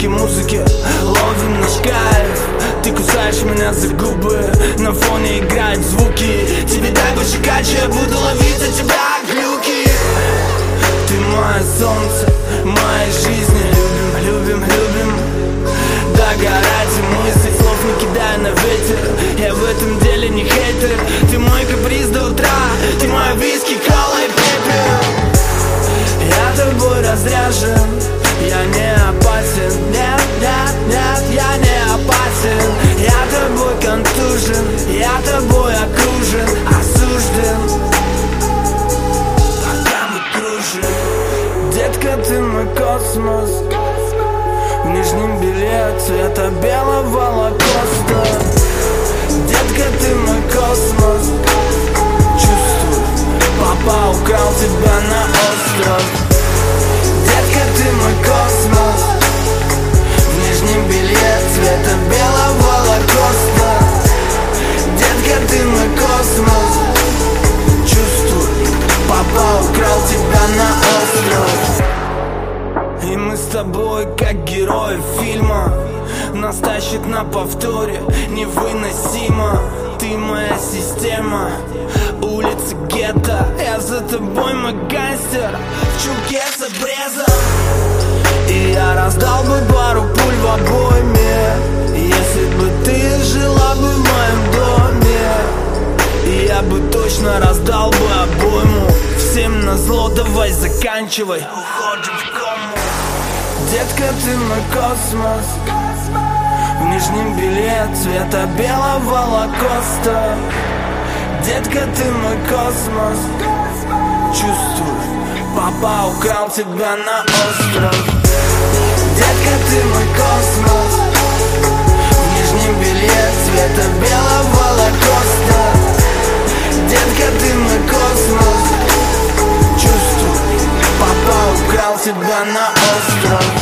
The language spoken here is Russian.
русской музыке ловим наш кайф. Ты кусаешь меня за губы, на фоне играют звуки. Тебе дай больше качи, я буду ловить от тебя глюки. Ты мое солнце, моей жизни. Любим, любим, любим догорать, и мысли слов не кидая на ветер. Я в этом деле не хейтер. Ты мой каприз до утра, ты мой виски, кола и пепел. Я тобой разряжен, я не опасен. Нет, нет, нет, я не опасен. Я тобой контужен, я тобой окружен, осужден. Пока мы кружим. Детка, ты мой космос. В нижнем белье цвета белого лакоста. Детка, ты мой космос. Чувствую, папа украл тебя на остров. Детка, ты мой космос. В нижнем белье цвета белого лакоста. Детка, ты мой космос. Чувствую, папа украл тебя на остров. И мы с тобой как герои фильма. Нас тащит на повторе, невыносимо. Ты моя система, улица гетто. Я за тобой мой гангстер, в чулке с обрезом. И я раздал бы пару пуль в обойме, если бы ты жила бы в моем доме. И я бы точно раздал бы обойму. Всем назло, давай заканчивай, уходим в кому. Детка, ты мой космос. В нижнем белье цвета белого лакоста. Детка, ты мой космос. Чувствую, папа украл тебя на остров. Детка, ты мой космос. В нижнем белье цвета белого лакоста. Детка, ты мой космос. Чувствую, папа украл тебя на остров.